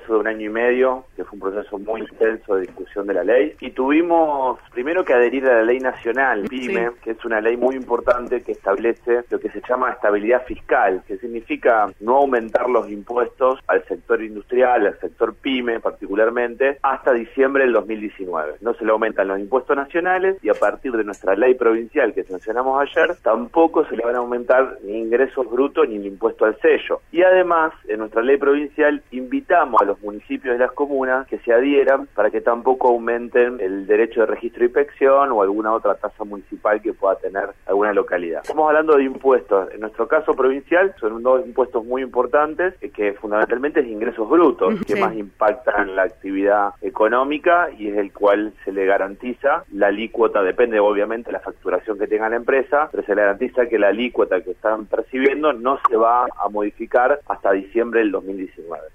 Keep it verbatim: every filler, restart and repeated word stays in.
proceso de un año y medio, que fue un proceso muy intenso de discusión de la ley, y tuvimos primero que adherir a la ley nacional, PYME, sí. que es una ley muy importante que establece lo que se llama estabilidad fiscal, que significa no aumentar los impuestos al sector industrial, al sector PYME particularmente, hasta diciembre del dos mil diecinueve. No se le aumentan los impuestos nacionales y a partir de nuestra ley provincial que sancionamos ayer, tampoco se le van a aumentar ni ingresos brutos ni el impuesto al sello. Y además, en nuestra ley provincial invitamos a los municipios y las comunas que se adhieran para que tampoco aumenten el derecho de registro e inspección o alguna otra tasa municipal que pueda tener alguna localidad. Estamos hablando de impuestos. En nuestro caso provincial son dos impuestos muy importantes que fundamentalmente es ingresos brutos, que sí. más impactan la actividad económica y es el cual se le garantiza la alícuota, depende obviamente de la facturación que tenga la empresa, pero se le garantiza que la alícuota que están percibiendo no se va a modificar hasta diciembre del dos mil diecinueve.